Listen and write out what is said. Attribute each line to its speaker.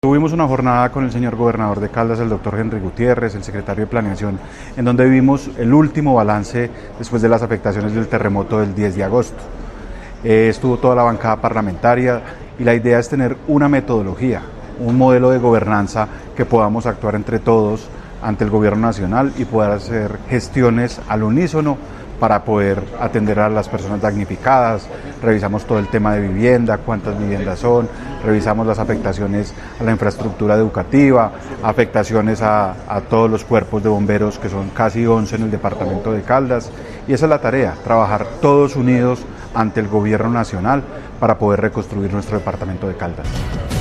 Speaker 1: Tuvimos una jornada con el señor gobernador de Caldas, el doctor Henry Gutiérrez, el secretario de Planeación, en donde vimos el último balance después de las afectaciones del terremoto del 10 de agosto. Estuvo toda la bancada parlamentaria y la idea es tener una metodología, un modelo de gobernanza que podamos actuar entre todos ante el gobierno nacional y poder hacer gestiones al unísono para poder atender a las personas damnificadas. Revisamos todo el tema de vivienda, cuántas viviendas son, revisamos las afectaciones a la infraestructura educativa, afectaciones a todos los cuerpos de bomberos, que son casi 11 en el departamento de Caldas, y esa es la tarea, trabajar todos unidos ante el gobierno nacional para poder reconstruir nuestro departamento de Caldas.